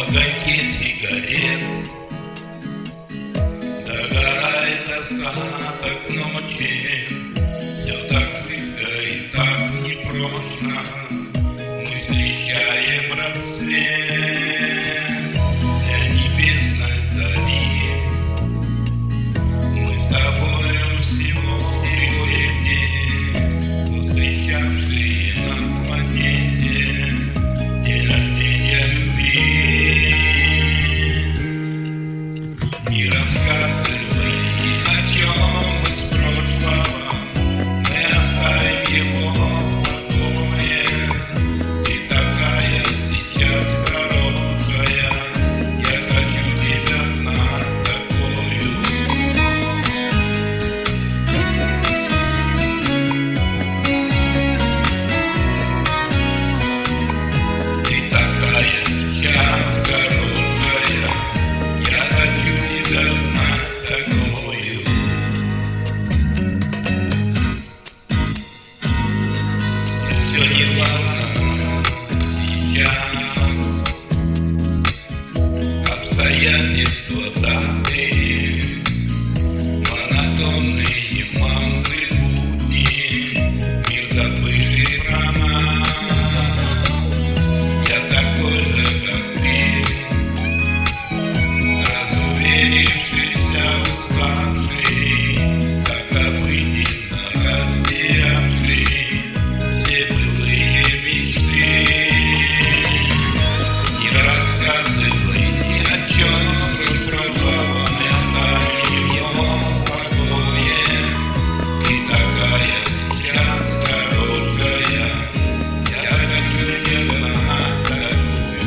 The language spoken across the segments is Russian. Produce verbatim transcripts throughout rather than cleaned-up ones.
огоньке сигарет догорает остаток ночи. Все так зыбко и так непрочно, мы встречаем рассвет для небесной зари. Мы с тобою всего столетия, встречавшие на планете день рождения любви. Не рассказывай ни о чем из прошлого, мы оставим его в покое. Ты такая сейчас хорошая, я хочу тебя знать такую. Ты такая сейчас хорошая, я хочу тебя знать такую. Все не важно сейчас, обстоятельства такие, монотонные мантры будни, мир забытый про нас. Я такой же, как ты, разуверившийся, уставший, как обыденно растерявший все былые мечты. Не рассказывай ни о чем из прошлого, мы оставим его в покое. Ты такая сейчас хорошая, я хочу тебя знать такую.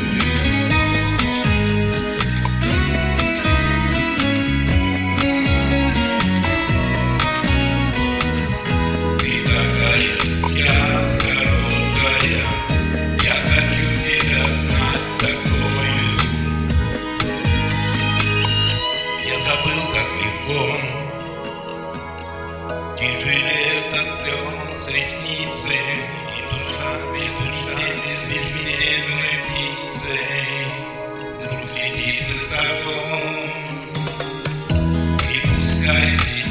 Ты такая сейчас хорошая, я хочу тебя знать такую. Я забыл, как легко тяжелеют от слез ресницы, и душа без душа, без безмерной птицей вдруг летит высоко. И пускай